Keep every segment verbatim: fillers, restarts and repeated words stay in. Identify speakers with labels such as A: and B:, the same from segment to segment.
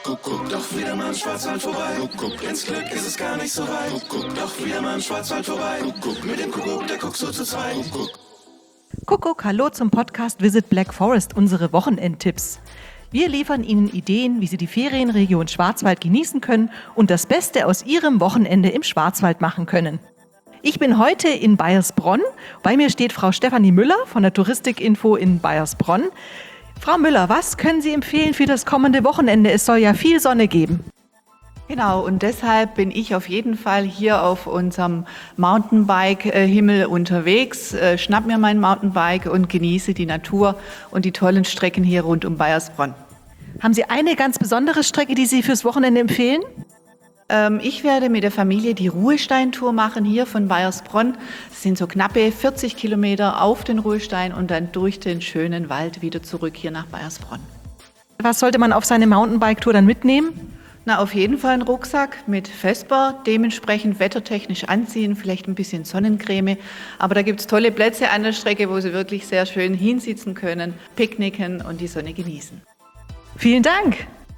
A: Kuckuck, doch wieder mal im Schwarzwald vorbei. Kuckuck, ins Glück ist es gar nicht so weit. Kuckuck, doch wieder mal im Schwarzwald vorbei. Kuckuck, mit dem Kuckuck, der guckt so zu zweit. Kuckuck.
B: Kuckuck, hallo zum Podcast Visit Black Forest, unsere Wochenendtipps. Wir liefern Ihnen Ideen, wie Sie die Ferienregion Schwarzwald genießen können und das Beste aus Ihrem Wochenende im Schwarzwald machen können. Ich bin heute in Baiersbronn. Bei mir steht Frau Stefanie Müller von der Touristikinfo in Baiersbronn. Frau Müller, was können Sie empfehlen für das kommende Wochenende? Es soll ja viel Sonne geben.
C: Genau, und deshalb bin ich auf jeden Fall hier auf unserem Mountainbike-Himmel unterwegs. Äh, schnapp mir mein Mountainbike und genieße die Natur und die tollen Strecken hier rund um Baiersbronn.
B: Haben Sie eine ganz besondere Strecke, die Sie fürs Wochenende empfehlen?
C: Ähm, ich werde mit der Familie die Ruhesteintour machen hier von Baiersbronn. Das sind so knappe vierzig Kilometer auf den Ruhestein und dann durch den schönen Wald wieder zurück hier nach Baiersbronn.
B: Was sollte man auf seine Mountainbike-Tour dann mitnehmen?
C: Na, auf jeden Fall einen Rucksack mit Vesper, dementsprechend wettertechnisch anziehen, vielleicht ein bisschen Sonnencreme. Aber da gibt es tolle Plätze an der Strecke, wo Sie wirklich sehr schön hinsitzen können, picknicken und die Sonne genießen.
B: Vielen Dank!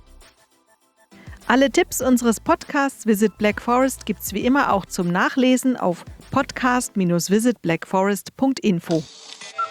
B: Alle Tipps unseres Podcasts Visit Black Forest gibt's wie immer auch zum Nachlesen auf podcast Bindestrich visit black forest Punkt info.